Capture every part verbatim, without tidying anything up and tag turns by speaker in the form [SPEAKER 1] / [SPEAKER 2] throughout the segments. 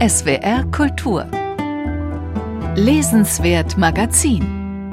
[SPEAKER 1] S W R Kultur Lesenswert Magazin.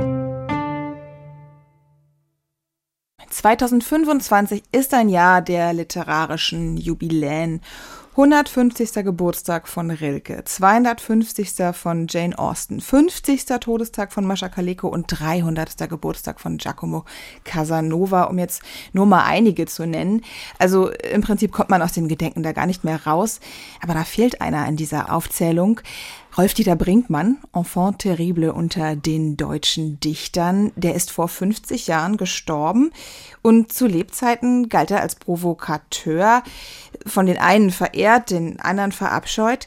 [SPEAKER 2] zweitausendfünfundzwanzig ist ein Jahr der literarischen Jubiläen. hundertfünfzigster Geburtstag von Rilke, zweihundertfünfzigster von Jane Austen, fünfzigster Todestag von Mascha Kaleko und dreihundertster Geburtstag von Giacomo Casanova, um jetzt nur mal einige zu nennen. Also im Prinzip kommt man aus dem Gedenken da gar nicht mehr raus. Aber da fehlt einer in dieser Aufzählung. Rolf-Dieter Brinkmann, Enfant terrible unter den deutschen Dichtern, der ist vor fünfzig Jahren gestorben und zu Lebzeiten galt er als Provokateur, von den einen verehrt, den anderen verabscheut.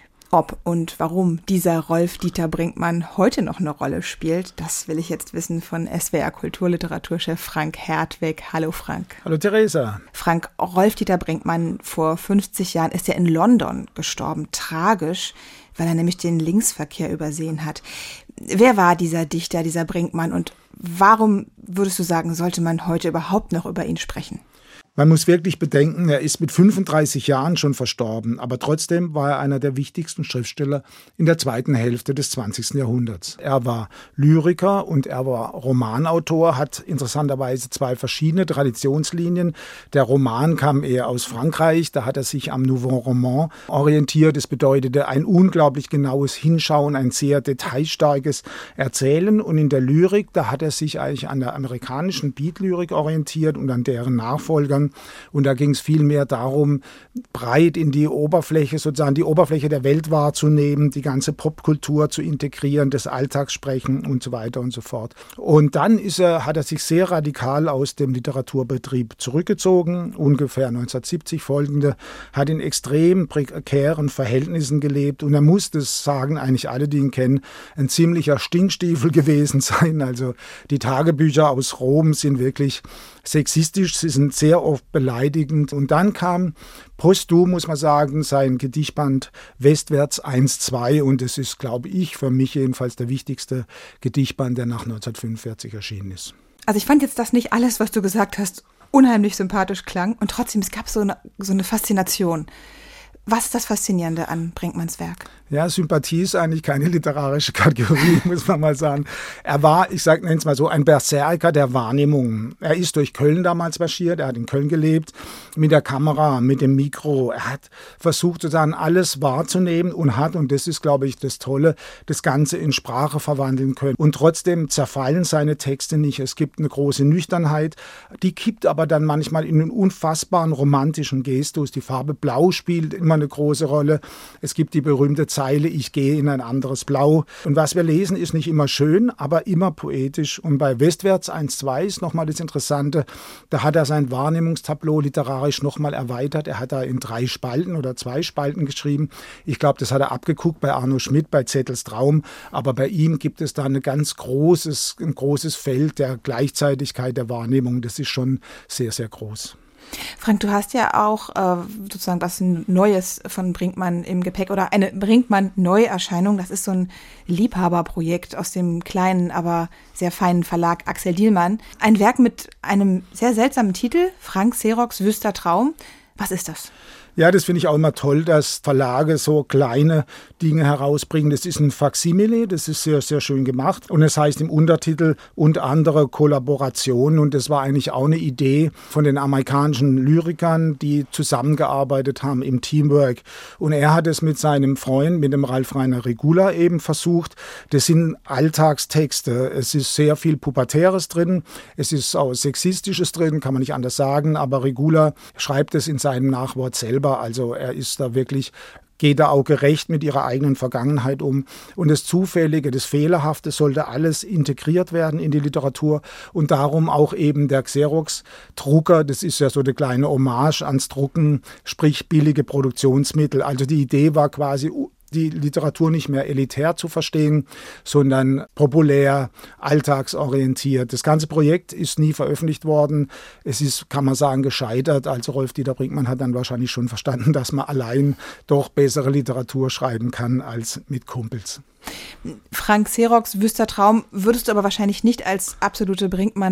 [SPEAKER 2] Ob und warum dieser Rolf-Dieter Brinkmann heute noch eine Rolle spielt, das will ich jetzt wissen von S W R Kulturliteraturchef Frank Hertwig. Hallo Frank.
[SPEAKER 3] Hallo Theresa.
[SPEAKER 2] Frank, Rolf-Dieter Brinkmann vor fünfzig Jahren ist ja in London gestorben, tragisch, weil er nämlich den Linksverkehr übersehen hat. Wer war dieser Dichter, dieser Brinkmann, und warum, würdest du sagen, sollte man heute überhaupt noch über ihn sprechen?
[SPEAKER 3] Man muss wirklich bedenken, er ist mit fünfunddreißig Jahren schon verstorben, aber trotzdem war er einer der wichtigsten Schriftsteller in der zweiten Hälfte des zwanzigsten Jahrhunderts. Er war Lyriker und er war Romanautor, hat interessanterweise zwei verschiedene Traditionslinien. Der Roman kam eher aus Frankreich, da hat er sich am Nouveau Roman orientiert. Es bedeutete ein unglaublich genaues Hinschauen, ein sehr detailstarkes Erzählen. Und in der Lyrik, da hat er sich eigentlich an der amerikanischen Beat-Lyrik orientiert und an deren Nachfolgern. Und da ging es vielmehr darum, breit in die Oberfläche, sozusagen die Oberfläche der Welt wahrzunehmen, die ganze Popkultur zu integrieren, das Alltagssprechen und so weiter und so fort. Und dann ist er, hat er sich sehr radikal aus dem Literaturbetrieb zurückgezogen, ungefähr neunzehnhundertsiebzig folgende, hat in extrem prekären Verhältnissen gelebt und er muss, das sagen eigentlich alle, die ihn kennen, ein ziemlicher Stinkstiefel gewesen sein. Also die Tagebücher aus Rom sind wirklich sexistisch, sie sind sehr oft beleidigend. Und dann kam posthum, muss man sagen, sein Gedichtband Westwärts eins, zwei und es ist, glaube ich, für mich jedenfalls der wichtigste Gedichtband, der nach neunzehnhundertfünfundvierzig erschienen ist.
[SPEAKER 2] Also ich fand jetzt, dass nicht alles, was du gesagt hast, unheimlich sympathisch klang und trotzdem, es gab so eine, so eine Faszination. Was ist das Faszinierende an Brinkmanns Werk?
[SPEAKER 3] Ja, Sympathie ist eigentlich keine literarische Kategorie, muss man mal sagen. Er war, ich sage, nenne es mal so, ein Berserker der Wahrnehmung. Er ist durch Köln damals marschiert, er hat in Köln gelebt, mit der Kamera, mit dem Mikro. Er hat versucht, sozusagen alles wahrzunehmen und hat, und das ist, glaube ich, das Tolle, das Ganze in Sprache verwandeln können. Und trotzdem zerfallen seine Texte nicht. Es gibt eine große Nüchternheit, die kippt aber dann manchmal in einen unfassbaren romantischen Gestus. Die Farbe Blau spielt immer eine große Rolle. Es gibt die berühmte Zeile, ich gehe in ein anderes Blau. Und was wir lesen, ist nicht immer schön, aber immer poetisch. Und bei Westwärts eins, zwei ist nochmal das Interessante, da hat er sein Wahrnehmungstableau literarisch nochmal erweitert. Er hat da in drei Spalten oder zwei Spalten geschrieben. Ich glaube, das hat er abgeguckt bei Arno Schmidt, bei Zettels Traum. Aber bei ihm gibt es da eine ganz großes, ein großes Feld der Gleichzeitigkeit der Wahrnehmung. Das ist schon sehr, sehr groß.
[SPEAKER 2] Frank, du hast ja auch äh, sozusagen was Neues von Brinkmann im Gepäck oder eine Brinkmann-Neuerscheinung. Das ist so ein Liebhaberprojekt aus dem kleinen, aber sehr feinen Verlag Axel Dielmann. Ein Werk mit einem sehr seltsamen Titel, Frank Serox Wüster Traum. Was ist das?
[SPEAKER 3] Ja, das finde ich auch immer toll, dass Verlage so kleine Dinge herausbringen. Das ist ein Faksimile, das ist sehr, sehr schön gemacht. Und es heißt im Untertitel und andere Kollaborationen. Und das war eigentlich auch eine Idee von den amerikanischen Lyrikern, die zusammengearbeitet haben im Teamwork. Und er hat es mit seinem Freund, mit dem Ralf Rainer Regula eben versucht. Das sind Alltagstexte. Es ist sehr viel Pubertäres drin. Es ist auch Sexistisches drin, kann man nicht anders sagen. Aber Regula schreibt es in seinem Nachwort selber. Also er ist da wirklich, geht da auch gerecht mit ihrer eigenen Vergangenheit um. Und das Zufällige, das Fehlerhafte sollte alles integriert werden in die Literatur. Und darum auch eben der Xerox-Drucker, das ist ja so eine kleine Hommage ans Drucken, sprich billige Produktionsmittel. Also die Idee war quasi, die Literatur nicht mehr elitär zu verstehen, sondern populär, alltagsorientiert. Das ganze Projekt ist nie veröffentlicht worden. Es ist, kann man sagen, gescheitert. Also Rolf-Dieter Brinkmann hat dann wahrscheinlich schon verstanden, dass man allein doch bessere Literatur schreiben kann als mit Kumpels.
[SPEAKER 2] Frank Serox Wüster Traum würdest du aber wahrscheinlich nicht als absolute Brinkmann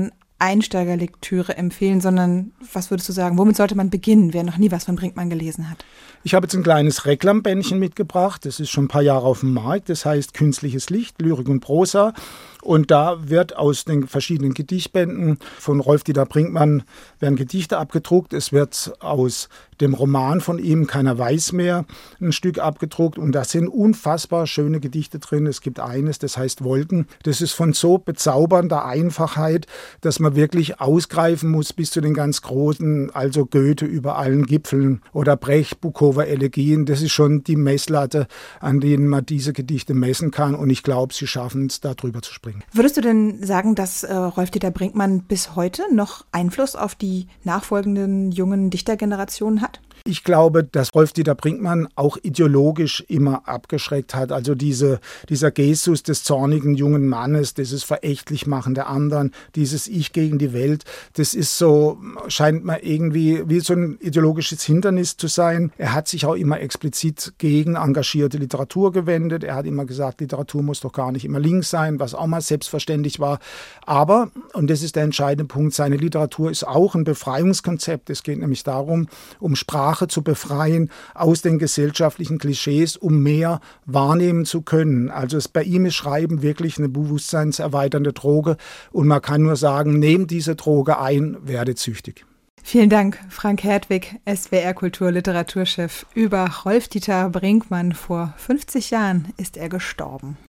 [SPEAKER 2] Einsteigerlektüre empfehlen, sondern was würdest du sagen, womit sollte man beginnen, wer noch nie was von Brinkmann gelesen hat?
[SPEAKER 3] Ich habe jetzt ein kleines Reklambändchen mitgebracht. Das ist schon ein paar Jahre auf dem Markt. Das heißt Künstliches Licht, Lyrik und Prosa. Und da wird aus den verschiedenen Gedichtbänden von Rolf-Dieter Brinkmann werden Gedichte abgedruckt. Es wird aus dem Roman von ihm Keiner weiß mehr ein Stück abgedruckt. Und da sind unfassbar schöne Gedichte drin. Es gibt eines, das heißt Wolken. Das ist von so bezaubernder Einfachheit, dass man wirklich ausgreifen muss bis zu den ganz großen, also Goethe über allen Gipfeln oder Brecht, Bukower Elegien. Das ist schon die Messlatte, an denen man diese Gedichte messen kann. Und ich glaube, sie schaffen es, da drüber zu springen.
[SPEAKER 2] Würdest du denn sagen, dass äh, Rolf-Dieter Brinkmann bis heute noch Einfluss auf die nachfolgenden jungen Dichtergenerationen hat?
[SPEAKER 3] Ich glaube, dass Rolf-Dieter Brinkmann auch ideologisch immer abgeschreckt hat. Also diese, dieser Gestus des zornigen jungen Mannes, dieses Verächtlichmachen der anderen, dieses Ich gegen die Welt, das ist so, scheint mir irgendwie wie so ein ideologisches Hindernis zu sein. Er hat sich auch immer explizit gegen engagierte Literatur gewendet. Er hat immer gesagt, Literatur muss doch gar nicht immer links sein, was auch mal selbstverständlich war. Aber, und das ist der entscheidende Punkt, seine Literatur ist auch ein Befreiungskonzept. Es geht nämlich darum, um Sprache zu befreien aus den gesellschaftlichen Klischees, um mehr wahrnehmen zu können. Also es, bei ihm ist Schreiben wirklich eine bewusstseinserweiternde Droge und man kann nur sagen, nehmt diese Droge ein, werdet süchtig.
[SPEAKER 2] Vielen Dank, Frank Hertwig, S W R Kultur-Literaturchef. Über Rolf-Dieter Brinkmann vor fünfzig Jahren ist er gestorben.